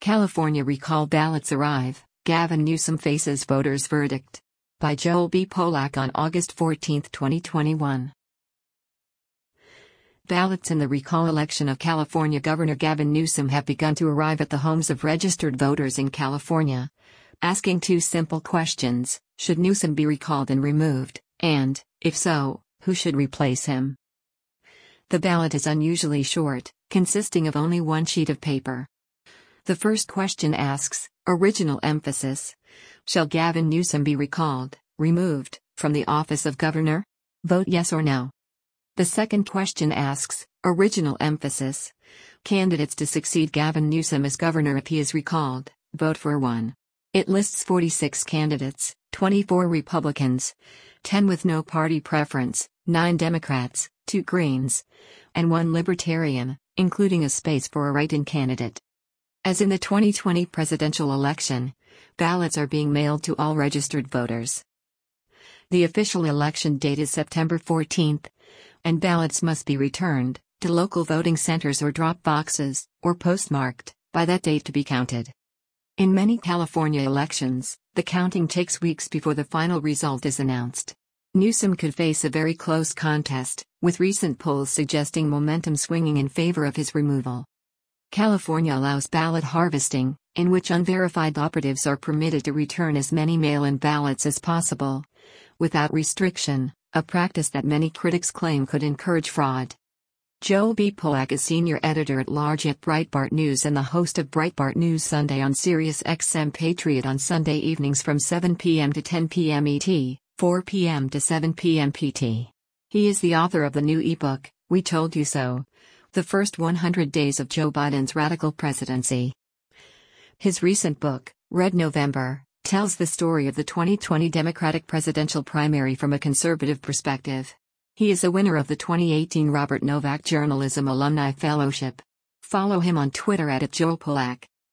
California recall ballots arrive, Gavin Newsom faces voters' verdict. By Joel B. Polak on August 14, 2021. Ballots in the recall election of California Governor Gavin Newsom have begun to arrive at the homes of registered voters in California, asking two simple questions: should Newsom be recalled and removed, and, if so, who should replace him? The ballot is unusually short, consisting of only one sheet of paper. The first question asks, original emphasis: shall Gavin Newsom be recalled, removed, from the office of governor? Vote yes or no. The second question asks, original emphasis: candidates to succeed Gavin Newsom as governor if he is recalled, vote for 1. It lists 46 candidates, 24 Republicans, 10 with no party preference, 9 Democrats, 2 Greens, and 1 Libertarian, including a space for a write-in candidate. As in the 2020 presidential election, ballots are being mailed to all registered voters. The official election date is September 14, and ballots must be returned to local voting centers or drop boxes, or postmarked, by that date to be counted. In many California elections, the counting takes weeks before the final result is announced. Newsom could face a very close contest, with recent polls suggesting momentum swinging in favor of his removal. California allows ballot harvesting, in which unverified operatives are permitted to return as many mail-in ballots as possible, without restriction, a practice that many critics claim could encourage fraud. Joel B. Polak is senior editor-at-large at Breitbart News and the host of Breitbart News Sunday on SiriusXM Patriot on Sunday evenings from 7 p.m. to 10 p.m. ET, 4 p.m. to 7 p.m. PT. He is the author of the new ebook, We Told You So: The First 100 Days of Joe Biden's Radical Presidency. His recent book, Red November, tells the story of the 2020 Democratic presidential primary from a conservative perspective. He is a winner of the 2018 Robert Novak Journalism Alumni Fellowship. Follow him on Twitter @JoelPolak.